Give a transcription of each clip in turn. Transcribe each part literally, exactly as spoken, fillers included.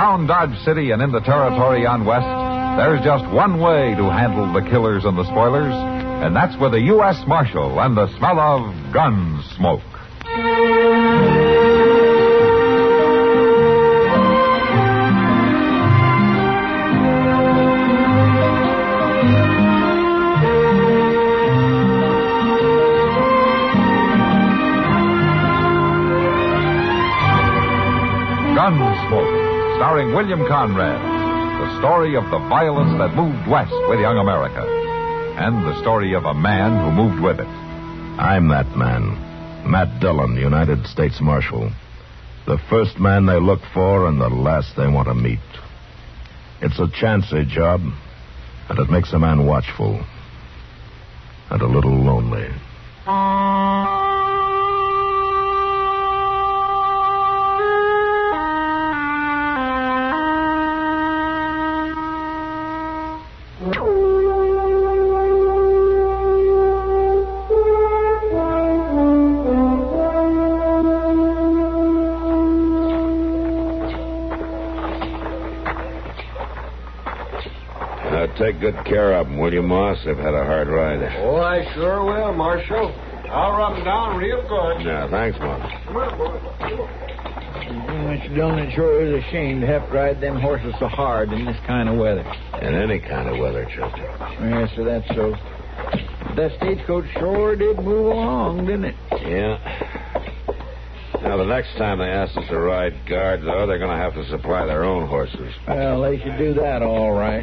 around Dodge City and in the territory on west, there's just one way to handle the killers and the spoilers, and that's with a U S Marshal and the smell of gun smoke. Gunsmoke, starring William Conrad. The story of the violence that moved west with young America. And the story of a man who moved with it. I'm that man. Matt Dillon, United States Marshal. The first man they look for and the last they want to meet. It's a chancy job, and it makes a man watchful. And a little lonely. Take good care of them, will you, Moss? They've had a hard ride. Oh, I sure will, Marshal. I'll rub them down real good. Yeah, thanks, Moss. Come on, boy. Mister Dillon, it sure is a shame to have to ride them horses so hard in this kind of weather. In any kind of weather, Chester. Yes, sir, that's so. That stagecoach sure did move along, didn't it? Yeah. Now, the next time they ask us to ride guard, though, they're going to have to supply their own horses. Well, they should do that all right.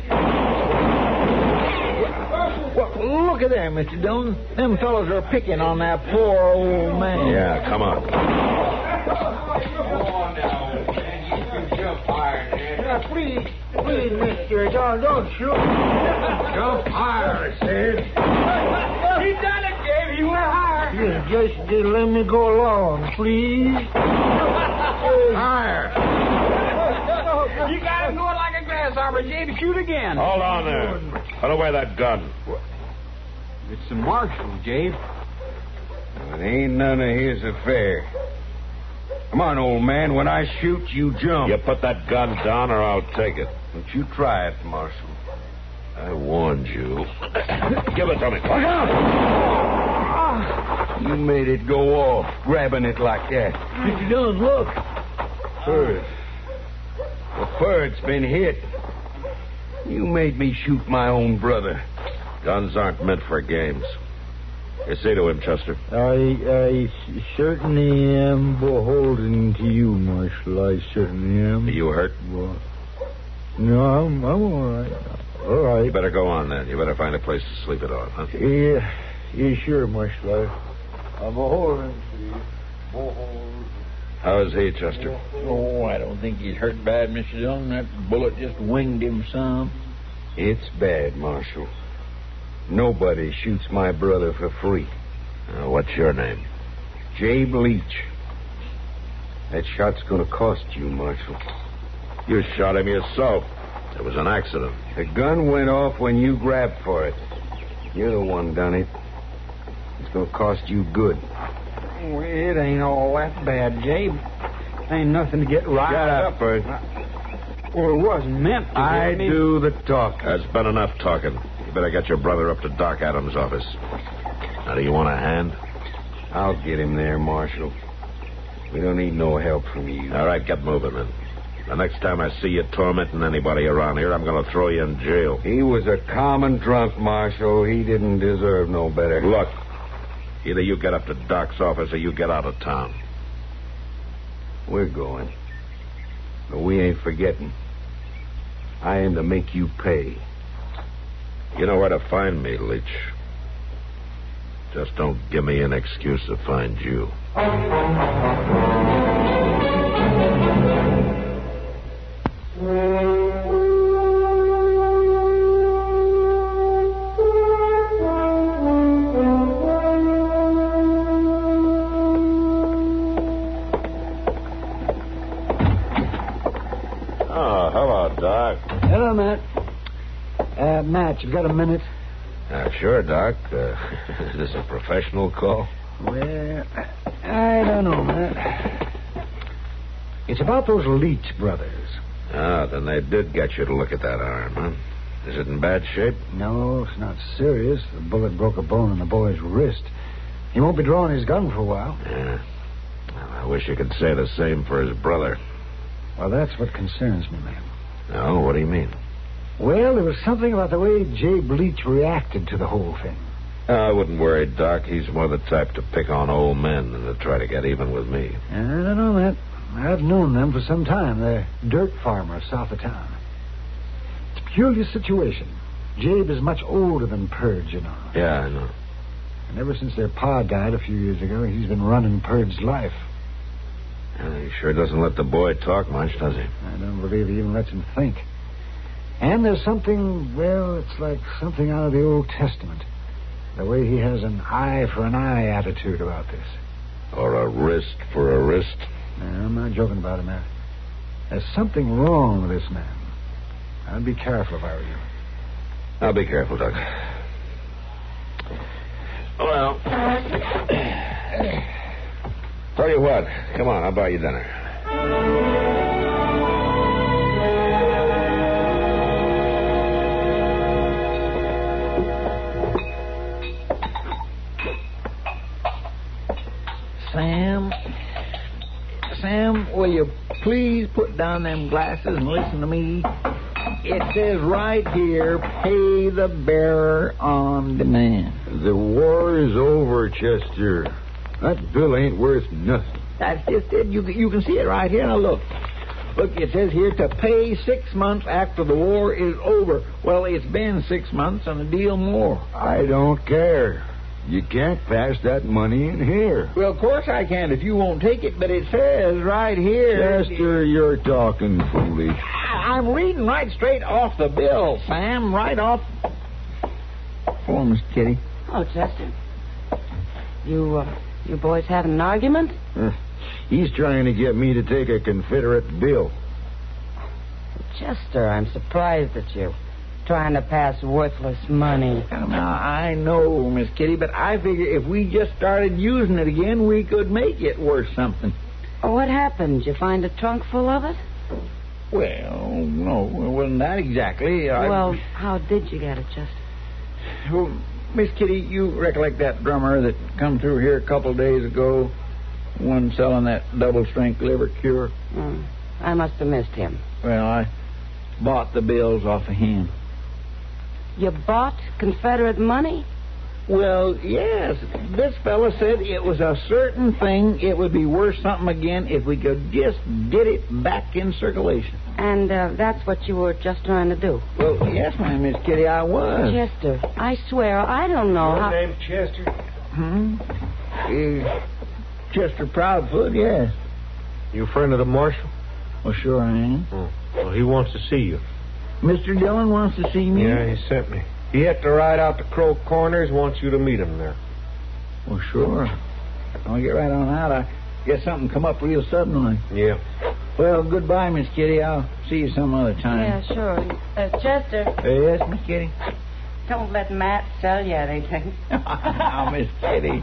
Well, look at there, Mister Dillon. Them fellows are picking on that poor old man. Yeah, come on. Come on now, old man. You can jump higher than that. Yeah, please, please, mister, don't, don't shoot. Jump higher, I said. He done it, Dave. He went higher. You just uh, let me go along, please. Higher. You got him going like a grasshopper, Jabe. Shoot again. Hold on there. Put away that gun. It's the Marshal, Jabe. It ain't none of his affair. Come on, old man. When I shoot, you jump. You put that gun down or I'll take it. Don't you try it, Marshal. I warned you. Give it to me. Look out! You made it go off, grabbing it like that. Mister Dillon, look. Bird. The bird's been hit. You made me shoot my own brother. Guns aren't meant for games. You say to him, Chester. I, I certainly am beholden to you, Marshal. I certainly am. Are you hurt? Well, no, I'm, I'm all right. All right. You better go on, then. You better find a place to sleep it off, huh? Yeah, yeah, sure, Marshal. I'm beholden to you. Beholden. How is he, Chester? Oh, I don't think he's hurt bad, Mister Dillon. That bullet just winged him some. It's bad, Marshal. Nobody shoots my brother for free. Uh, what's your name? Jabe Leach. That shot's gonna cost you, Marshal. You shot him yourself. It was an accident. The gun went off when you grabbed for it. You're the one done it. It's gonna cost you good. Well, it ain't all that bad, Jabe. Ain't nothing to get right Shut up. up, Bert. Well, it wasn't meant to. I me. do the talking. That's been enough talking. You better get your brother up to Doc Adams' office. Now, do you want a hand? I'll get him there, Marshal. We don't need no help from you. All right, get moving, then. The next time I see you tormenting anybody around here, I'm going to throw you in jail. He was a common drunk, Marshal. He didn't deserve no better. Look, either you get up to Doc's office or you get out of town. We're going. But we ain't forgetting. I am to make you pay. You know where to find me, Leach. Just don't give me an excuse to find you. Oh, hello, Doc. Hello, Matt. Uh, Matt, you got a minute? Uh, sure, Doc. Uh, is this a professional call? Well, I don't know, Matt. It's about those Leach brothers. Ah, then they did get you to look at that arm, huh? Is it in bad shape? No, it's not serious. The bullet broke a bone in the boy's wrist. He won't be drawing his gun for a while. Yeah. Well, I wish you could say the same for his brother. Well, that's what concerns me, man. Oh, what do you mean? Well, there was something about the way Jay Bleach reacted to the whole thing. Uh, I wouldn't worry, Doc. He's more the type to pick on old men than to try to get even with me. I don't know that. I've known them for some time. They're dirt farmers south of town. It's a peculiar situation. Jabe is much older than Purge, you know. Yeah, I know. And ever since their pa died a few years ago, he's been running Purge's life. Well, he sure doesn't let the boy talk much, does he? I don't believe he even lets him think. And there's something, well, it's like something out of the Old Testament. The way he has an eye for an eye attitude about this. Or a wrist for a wrist. No, I'm not joking about it, man. There's something wrong with this man. I'd be careful if I were you. I'll be careful, Doc. Well, tell you what. Come on, I'll buy you dinner. Sam, Sam, will you please put down them glasses and listen to me? It says right here, pay the bearer on demand. The war is over, Chester. That bill ain't worth nothing. That's just it. You, you can see it right here. Now, look. Look, it says here to pay six months after the war is over. Well, it's been six months and a deal more. I don't care. You can't pass that money in here. Well, of course I can if you won't take it, but it says right here... Chester, you're talking foolish. I'm reading right straight off the bill, Sam. Right off... For Miss Kitty. Oh, Chester. You, uh, you boys having an argument? Uh, he's trying to get me to take a Confederate bill. Chester, I'm surprised at you. Trying to pass worthless money. Now, I know, Miss Kitty, but I figure if we just started using it again, we could make it worth something. Oh, what happened? Did you find a trunk full of it? Well, no, it wasn't that exactly. I... Well, how did you get it, Chester? Well, Miss Kitty, you recollect that drummer that come through here a couple of days ago? One selling that double-strength liver cure? Mm, I must have missed him. Well, I bought the bills off of him. You bought Confederate money? Well, yes. This fella said it was a certain thing. It would be worth something again if we could just get it back in circulation. And uh, that's what you were just trying to do? Well, yes, ma'am, Miss Kitty, I was. Chester, I swear, I don't know Your how... name Chester? Hmm? Uh, Chester Proudfoot, yes. You a friend of the marshal? Well, sure I am. Oh. Well, he wants to see you. Mister Dillon wants to see me? Yeah, he sent me. He had to ride out to Crow Corners, wants you to meet him there. Well, sure. I'll get right on out. I guess something come up real suddenly. Yeah. Well, goodbye, Miss Kitty. I'll see you some other time. Yeah, sure. Uh, Chester. Uh, yes, Miss Kitty? Don't let Matt sell you anything. Now, Miss Kitty.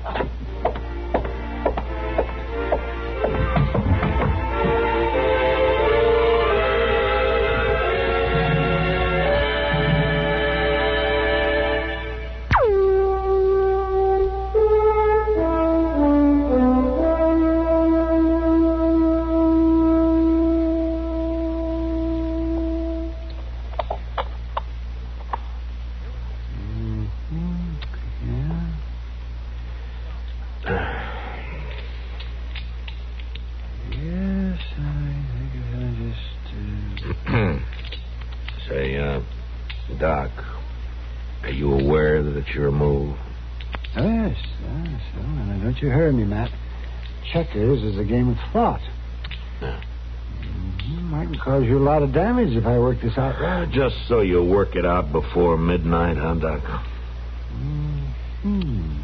Say, uh, Doc, are you aware that it's your move? Yes, yes. Well, now, don't you hear me, Matt? Checkers is a game of thought. Yeah. Mm-hmm. I can cause you a lot of damage if I work this out right. Just so you work it out before midnight, huh, Doc? Mm-hmm.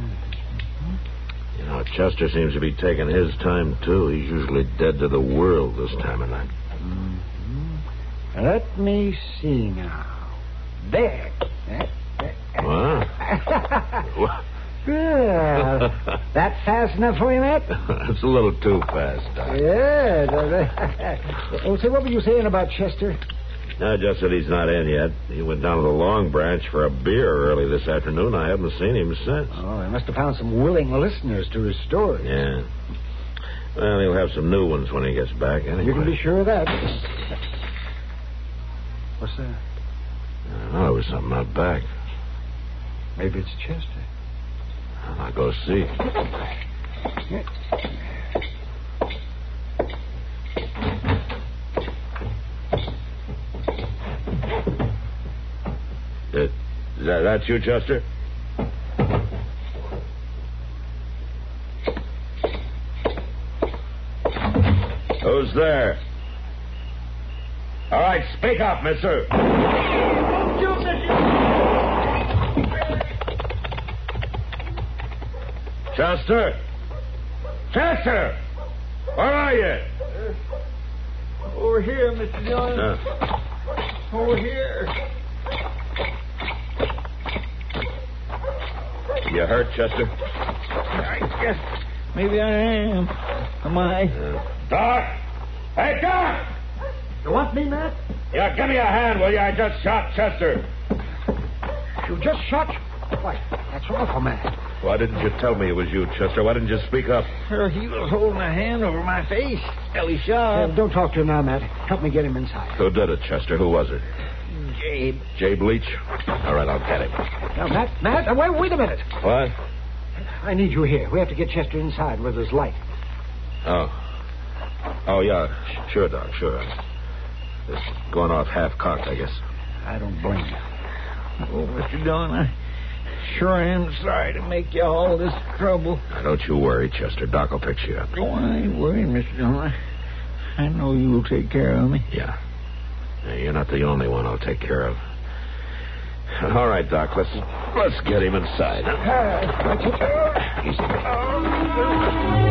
You know, Chester seems to be taking his time, too. He's usually dead to the world this time of night. Mm-hmm. Let me see now. There. What? Well, that fast enough for you, Matt? It's a little too fast, Doc. Yeah. Oh, say, what were you saying about Chester? No, just that he's not in yet. He went down to the Long Branch for a beer early this afternoon. I haven't seen him since. Oh, he must have found some willing listeners to his story. Yeah. Well, he'll have some new ones when he gets back, anyway. You can be sure of that. What's that? I don't know. There was something out back. Maybe it's Chester. Well, I'll go see. Uh, is that, that you, Chester? Who's there? All right, speak up, mister. Chester? Chester! Where are you? Uh, over here, Mister Dillon. Uh, Over here. you hurt, Chester? I guess maybe I am. Am I? Uh, Doc! Hey, Doc! You want me, Matt? Yeah, give me a hand, will you? I just shot Chester. You just shot? Why, that's awful, Matt. Why didn't you tell me it was you, Chester? Why didn't you speak up? Well, he was holding a hand over my face. Ellie shot. Uh, don't talk to him now, Matt. Help me get him inside. Who did it, Chester? Who was it? Jabe. Jay Bleach? All right, I'll get him. Now, Matt, Matt, uh, wait, wait a minute. What? I need you here. We have to get Chester inside where there's light. Oh. Oh, yeah. Sh- Sure, Doc, sure. It's going off half-cocked, I guess. I don't blame you. Oh, Mister Dillon, I sure am sorry to make you all this trouble. Now, don't you worry, Chester. Doc will fix you up. Oh, I ain't worried, Mister Dillon. I, I know you'll take care of me. Yeah. Yeah, you're not the only one I'll take care of. All right, Doc, let's let's get him inside. Easy.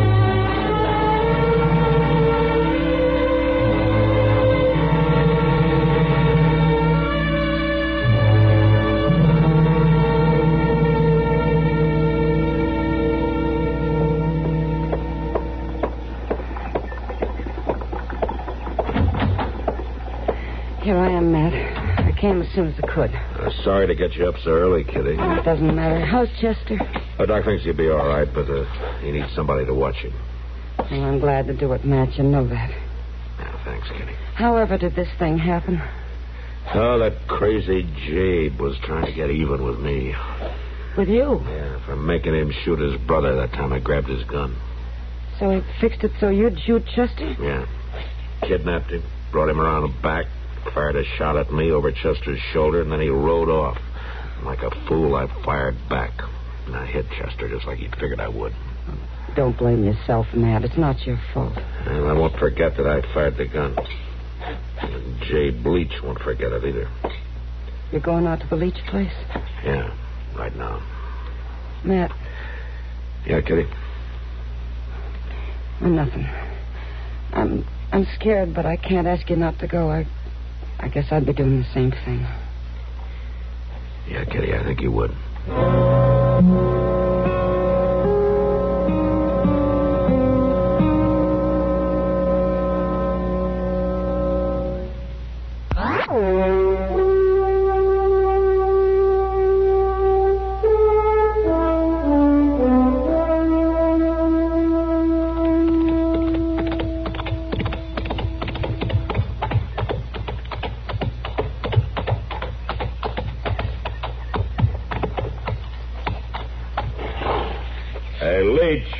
Here I am, Matt. I came as soon as I could. Uh, sorry to get you up so early, Kitty. It doesn't matter. How's Chester? Uh, Doc thinks he'll be all right, but uh, he needs somebody to watch him. Well, I'm glad to do it, Matt. You know that. Yeah, thanks, Kitty. However did this thing happen? Oh, that crazy Jabe was trying to get even with me. With you? Yeah, for making him shoot his brother that time I grabbed his gun. So he fixed it so you'd shoot Chester? Yeah. Kidnapped him, brought him around the back, fired a shot at me over Chester's shoulder, and then he rode off. Like a fool, I fired back. And I hit Chester just like he'd figured I would. Don't blame yourself, Matt. It's not your fault. And I won't forget that I'd fired the gun. And Jay Bleach won't forget it either. You're going out to the Leach place? Yeah, right now. Matt. Yeah, Kitty? Oh, nothing. I'm I'm scared, but I can't ask you not to go. I I guess I'd be doing the same thing. Yeah, Kitty, I think you would. Hey, Leach.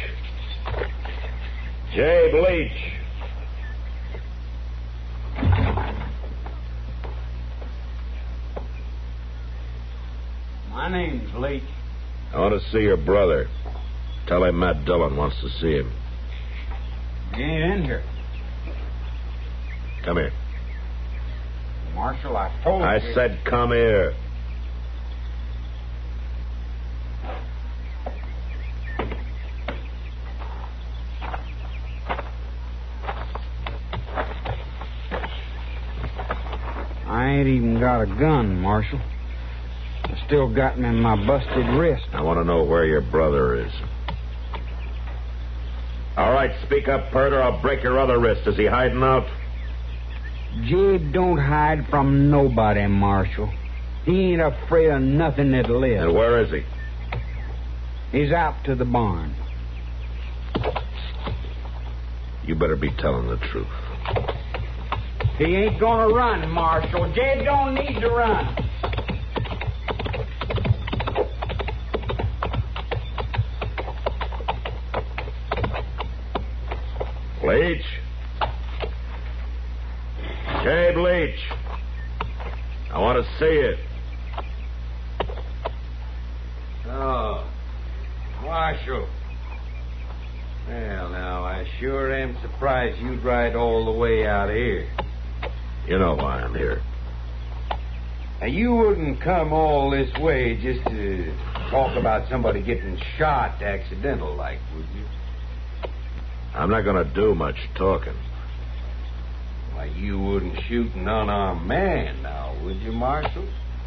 Jay Bleach. My name's Leach. I want to see your brother. Tell him Matt Dillon wants to see him. He ain't in here. Come here. Marshal, I told I you. said come here. I ain't even got a gun, Marshal. Just still got me in my busted wrist. I want to know where your brother is. All right, speak up, Pert, or I'll break your other wrist. Is he hiding out? Jabe don't hide from nobody, Marshal. He ain't afraid of nothing that lives. And where is he? He's out to the barn. You better be telling the truth. He ain't gonna run, Marshal. Jabe don't need to run. Leach? Jabe Leach. I want to see it. Oh, Marshal. Well, now, I sure am surprised you'd ride all the way out here. You know why I'm here. Now, you wouldn't come all this way just to talk about somebody getting shot accidental like, would you? I'm not going to do much talking. Why, you wouldn't shoot an unarmed man now, would you, Marshal?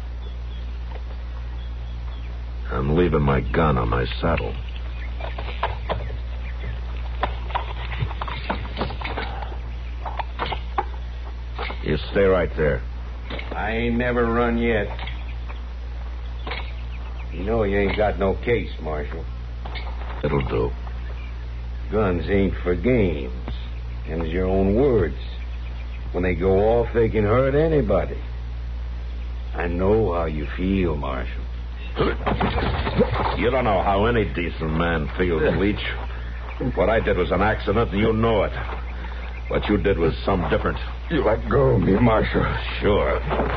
I'm leaving my gun on my saddle. You stay right there. I ain't never run yet. You know you ain't got no case, Marshal. It'll do. Guns ain't for games. Them's your own words. When they go off, they can hurt anybody. I know how you feel, Marshal. You don't know how any decent man feels, Leach. What I did was an accident, and you know it. What you did was some different. You let go of me, Marshal. Sure.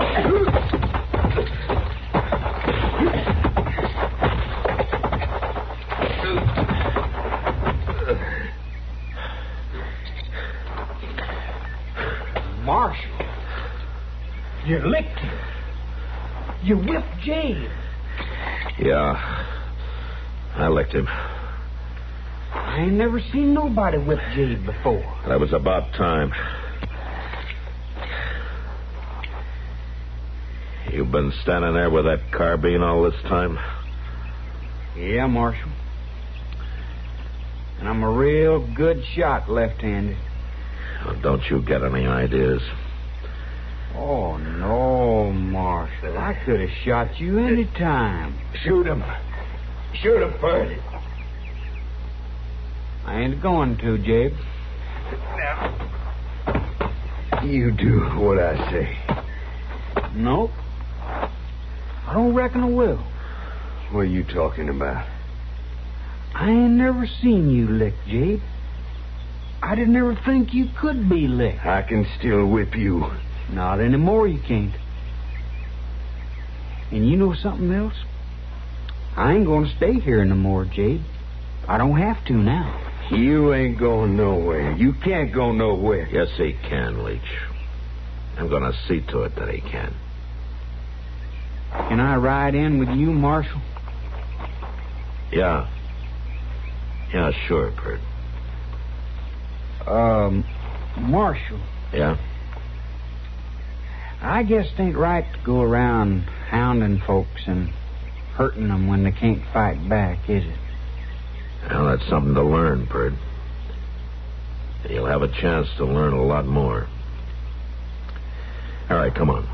Marshal, you licked him. You whipped Jabe. Yeah, I licked him. I ain't never seen nobody whip Jabe before. That was about time. You've been standing there with that carbine all this time? Yeah, Marshal. And I'm a real good shot left-handed. Well, don't you get any ideas? Oh, no, Marshal. I could have shot you any time. Shoot him. Shoot him, Pert. I ain't going to, Jabe. Now, you do what I say. Nope. I don't reckon I will. What are you talking about? I ain't never seen you lick, Jabe. I didn't ever think you could be licked. I can still whip you. Not anymore, you can't. And you know something else? I ain't going to stay here no more, Jabe. I don't have to now. You ain't going nowhere. You can't go nowhere. Yes, he can, Leach. I'm going to see to it that he can. Can I ride in with you, Marshal? Yeah. Yeah, sure, Pert. Um, Marshal. Yeah? I guess it ain't right to go around hounding folks and hurting them when they can't fight back, is it? Well, that's something to learn, Pert. You'll have a chance to learn a lot more. All right, come on.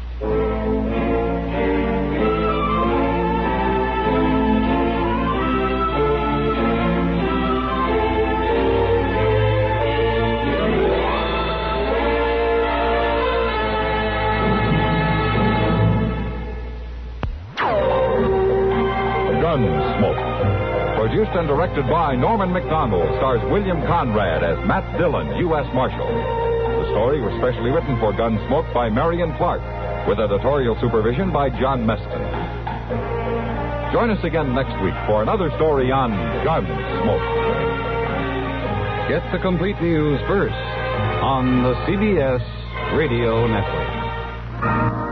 Gunsmoke. Produced and directed by Norman Macdonald, stars William Conrad as Matt Dillon, U S Marshal. The story was specially written for Gunsmoke by Marion Clark, with editorial supervision by John Meston. Join us again next week for another story on Gunsmoke. Get the complete news first on the C B S Radio Network.